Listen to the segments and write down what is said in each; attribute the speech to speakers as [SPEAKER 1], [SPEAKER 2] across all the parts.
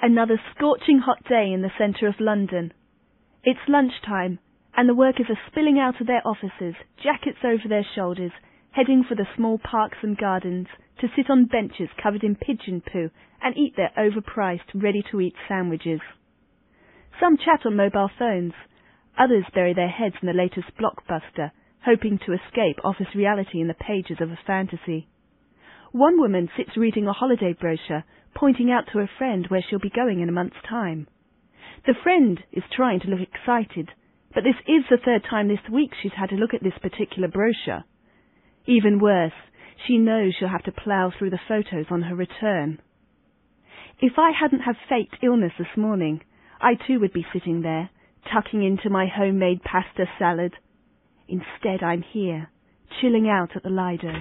[SPEAKER 1] Another scorching hot day in the centre of London. It's lunchtime, and the workers are spilling out of their offices, jackets over their shoulders, heading for the small parks and gardens to sit on benches covered in pigeon poo and eat their overpriced, ready-to-eat sandwiches. Some chat on mobile phones. Others bury their heads in the latest blockbuster, hoping to escape office reality in the pages of a fantasy. One woman sits reading a holiday brochure, pointing out to a friend where she'll be going in a month's time. The friend is trying to look excited, but this is the third time this week she's had to look at this particular brochure. Even worse, she knows she'll have to plough through the photos on her return. If I hadn't had faked illness this morning, I too would be sitting there, tucking into my homemade pasta salad. Instead, I'm here, chilling out at the Lido.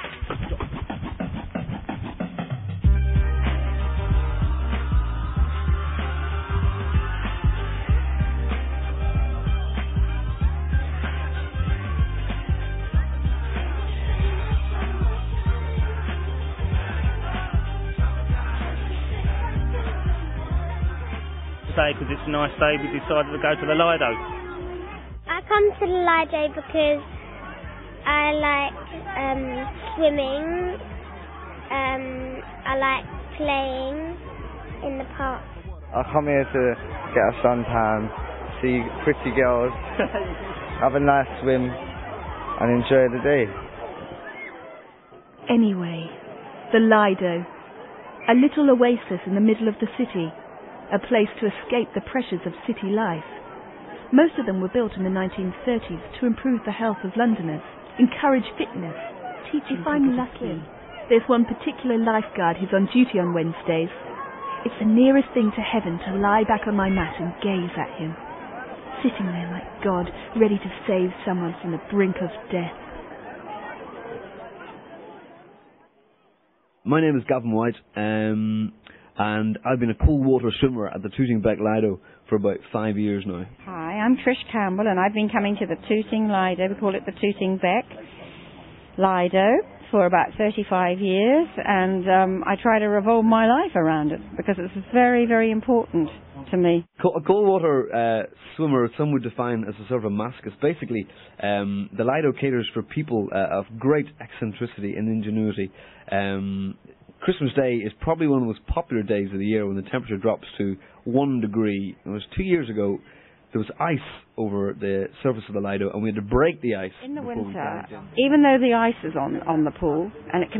[SPEAKER 2] Because it's a nice day, we decided to go to the Lido.
[SPEAKER 3] I come to the Lido because I like swimming, I like playing in the park.
[SPEAKER 4] I come here to get a suntan, see pretty girls, have a nice swim and enjoy the day.
[SPEAKER 1] Anyway, the Lido, a little oasis in the middle of the city, a place to escape the pressures of city life. Most of them were built in the 1930s to improve the health of Londoners, encourage fitness, teach if I'm lucky. There's one particular lifeguard who's on duty on Wednesdays. It's the nearest thing to heaven to lie back on my mat and gaze at him, sitting there like God, ready to save someone from the brink of death.
[SPEAKER 5] My name is Gavin White, and I've been a cold water swimmer at the Tooting Bec Lido for about 5 years now.
[SPEAKER 6] Hi, I'm Trish Campbell, and I've been coming to the Tooting Lido, we call it the Tooting Bec Lido, for about 35 years, and I try to revolve my life around it, because it's very, very important to me.
[SPEAKER 5] A cold water swimmer, some would define as a sort of a masochist. Basically, the Lido caters for people of great eccentricity and ingenuity. Christmas Day is probably one of the most popular days of the year when the temperature drops to 1 degree. It was 2 years ago. There was ice over the surface of the Lido, and we had to break the ice.
[SPEAKER 6] In the winter, even though the ice is on the pool, and it can